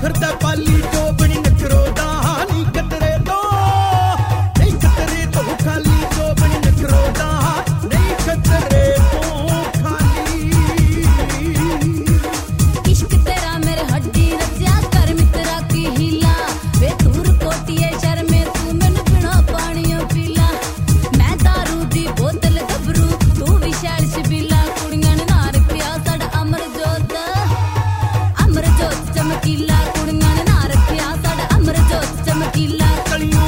ਫਿਰਦਾ ਪਾਲੀ ਜੋ ਬਣੀ ਨਖਰੋ ਦਾ ਨੀ ਕਤਰੇ ਤੋਂ ਨਹੀਂ ਕਤਰੇ ਤੋਂ ਖਾਲੀ ਜੋ ਬਣੀ ਨਖਰੋ ਦਾ ਨਹੀਂ ਕਤਰੇ ਤੋਂ ਖਾਲੀ इश्क तेरा मेरे हड्डी रचा कर मित्रा की हीला वे दूर कोटिए शर्मे तू मैनू बिना पानियों पीला मैं दारू दी बोतल गबरू तू भी शैल शबीला कुड़ियां ने ना रखिया साडा अमर जोत चमकीला कुड़ियां ने ना रखिया साडा अमर जोत चमकीला कलियों